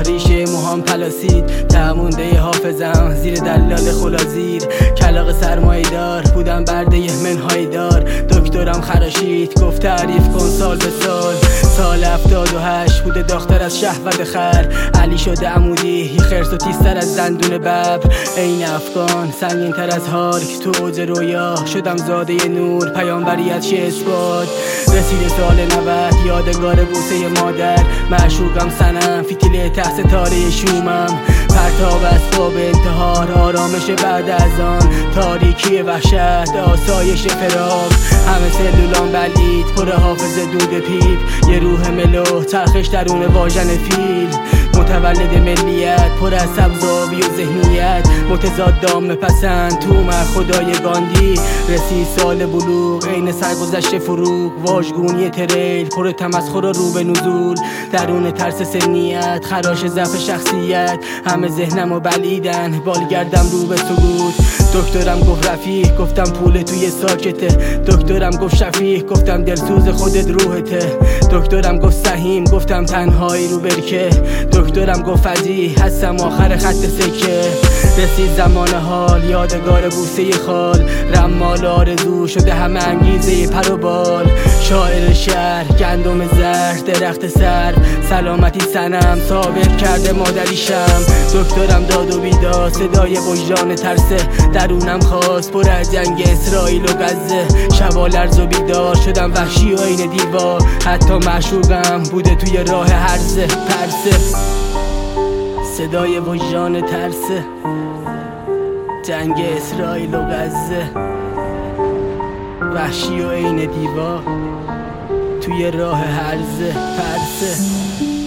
ریشه موهام پلاسید، تمونده حافظم زیر دلال خلازیر. کلاغ سرمایه دار بودم برده منهای دار، دکترم خراشید گفت تعریف کن سال به سال. سال 78 بوده داختر از شهوت خر، علی شده عمودی خرس و تیزتر از دندون ببر. این افغان سنگین تر از هارک تو اوج رویا، شدم زاده نور پیامبریت شه اثبات. رسید سال 90 یادگار بوسه مادر، معشوقم سنم فتیله ته ستاره شومم. پرتاب اسباب انتحار آرامش بعد از آن، تاریکی وحشت آسایش فراق. همه سلولان بلید پر حافظ دود پیپ، یه روح ملو چرخش درون واژن فیل. متولد ملیت پر از سبزابی و ذهنیت، متضاد دام پسند تو من خدای گاندی. رسید سال بلوغ عین سرگذشت فروغ، واژگونی تریل پر تمسخر و رو به نزول. درون ترس سنیت خراش ضعف شخصیت، همه ذهنمو بلیدن بالگردم رو به سقوط. دکترم گفت رفیق گفتم پول توی ساکته، دکترم گفت شفیق گفتم دلسوز خودت روحته. دکترم گفت سهیم گفتم تنهایی رو برکه، دکترم گفت فضیح هستم آخر خط سکه. رسید زمان حال یادگار بوسه خال، رمال آرزو شده همه انگیزه پر و بال. شاعر شهر گندم زر درخت سر، سلامتی سنم ثابت کرده مادریشم. دکترم داد و بیداد صدای وجدان ترسه، درونم خواست پر از جنگ اسرائیل و غزه. شبا لرز و بیدار شدم وحشی و عین دیوار، حتی معشوقم بوده توی راه هرزه پرسه. صدای وجدان ترسه، جنگ اسرائیل و غزه، وحشی و عین دیوار توی راه هرزه پرسه.